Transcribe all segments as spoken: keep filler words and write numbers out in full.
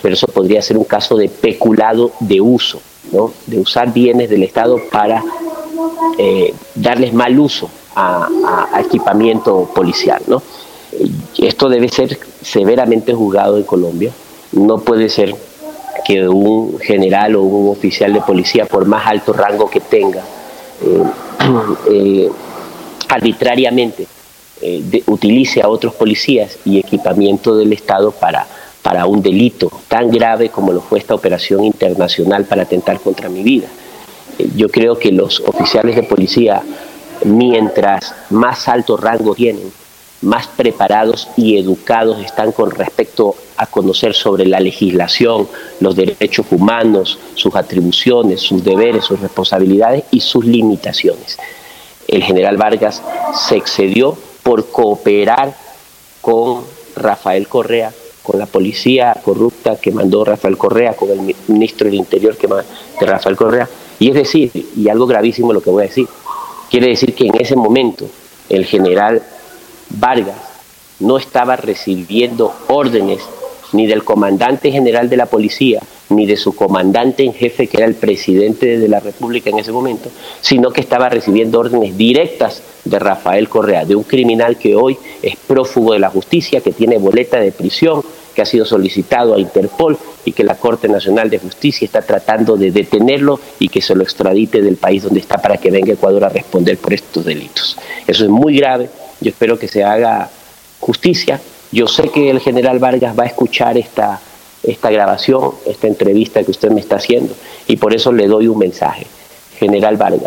pero eso podría ser un caso de peculado de uso, ¿no? De usar bienes del Estado para eh, darles mal uso a, a, a equipamiento policial, ¿no? Esto debe ser severamente juzgado en Colombia. No puede ser que un general o un oficial de policía, por más alto rango que tenga, eh, eh, arbitrariamente eh, de, utilice a otros policías y equipamiento del Estado para, para un delito tan grave como lo fue esta operación internacional para atentar contra mi vida. Eh, yo creo que los oficiales de policía, mientras más alto rango tienen, más preparados y educados están con respecto a conocer sobre la legislación, los derechos humanos, sus atribuciones, sus deberes, sus responsabilidades y sus limitaciones. El general Vargas se excedió por cooperar con Rafael Correa, con la policía corrupta que mandó Rafael Correa, con el ministro del Interior que mandó de Rafael Correa. Y es decir, y algo gravísimo lo que voy a decir, quiere decir que en ese momento el general Vargas no estaba recibiendo órdenes ni del comandante general de la policía, ni de su comandante en jefe, que era el presidente de la República en ese momento, sino que estaba recibiendo órdenes directas de Rafael Correa, de un criminal que hoy es prófugo de la justicia, que tiene boleta de prisión, que ha sido solicitado a Interpol y que la Corte Nacional de Justicia está tratando de detenerlo y que se lo extradite del país donde está para que venga a Ecuador a responder por estos delitos. Eso es muy grave. Yo espero que se haga justicia. Yo sé que el general Vargas va a escuchar esta, esta grabación, esta entrevista que usted me está haciendo, y por eso le doy un mensaje. General Vargas,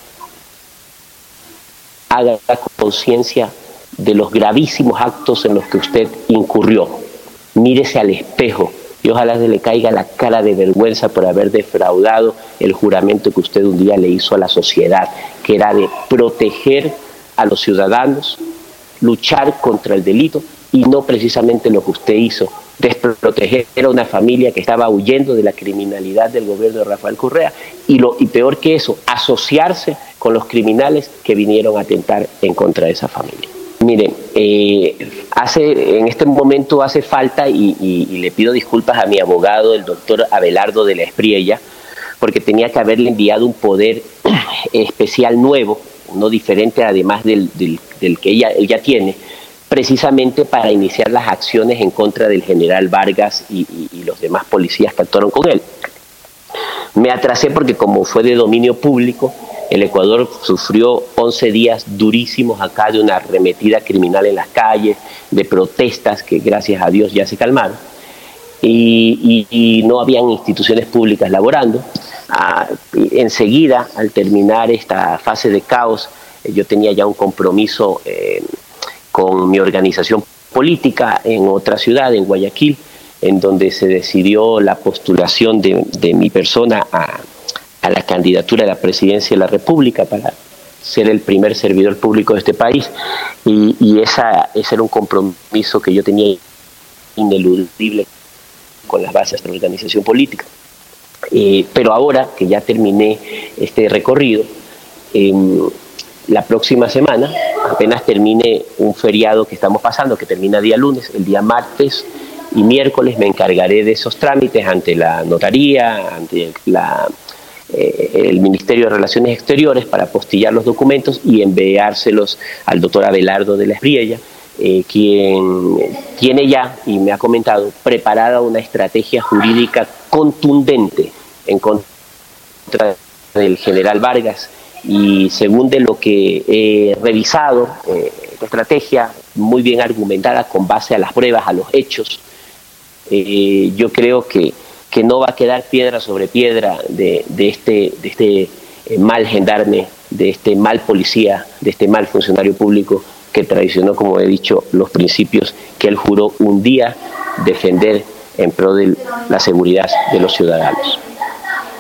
haga conciencia de los gravísimos actos en los que usted incurrió. Mírese al espejo y ojalá se le caiga la cara de vergüenza por haber defraudado el juramento que usted un día le hizo a la sociedad, que era de proteger a los ciudadanos, luchar contra el delito, y no precisamente lo que usted hizo, desproteger a una familia que estaba huyendo de la criminalidad del gobierno de Rafael Correa, y, lo, y peor que eso, asociarse con los criminales que vinieron a atentar en contra de esa familia. Miren, eh, hace, en este momento hace falta, y, y, y le pido disculpas a mi abogado, el doctor Abelardo de la Espriella, porque tenía que haberle enviado un poder especial nuevo, no diferente además del, del, del que ella, él ya tiene, precisamente para iniciar las acciones en contra del general Vargas y, y, y los demás policías que actuaron con él. Me atrasé porque, como fue de dominio público, el Ecuador sufrió once días durísimos acá de una arremetida criminal en las calles, de protestas que gracias a Dios ya se calmaron, y, y, y no habían instituciones públicas laborando. Ah, enseguida, al terminar esta fase de caos, eh, yo tenía ya un compromiso eh, con mi organización política en otra ciudad, en Guayaquil, en donde se decidió la postulación de, de mi persona a, a la candidatura a la presidencia de la República para ser el primer servidor público de este país, y, y esa, ese era un compromiso que yo tenía ineludible con las bases de la organización política. Eh, pero ahora que ya terminé este recorrido, eh, la próxima semana, apenas termine un feriado que estamos pasando, que termina día lunes, el día martes y miércoles me encargaré de esos trámites ante la notaría, ante la, eh, el Ministerio de Relaciones Exteriores, para apostillar los documentos y enviárselos al doctor Abelardo de la Espriella, eh, quien tiene ya, y me ha comentado, preparada una estrategia jurídica contundente en contra del general Vargas, y según de lo que he revisado, eh, esta estrategia muy bien argumentada con base a las pruebas, a los hechos, eh, yo creo que, que no va a quedar piedra sobre piedra de, de este, de este eh, mal gendarme, de este mal policía, de este mal funcionario público que traicionó, como he dicho, los principios que él juró un día defender en pro de la seguridad de los ciudadanos.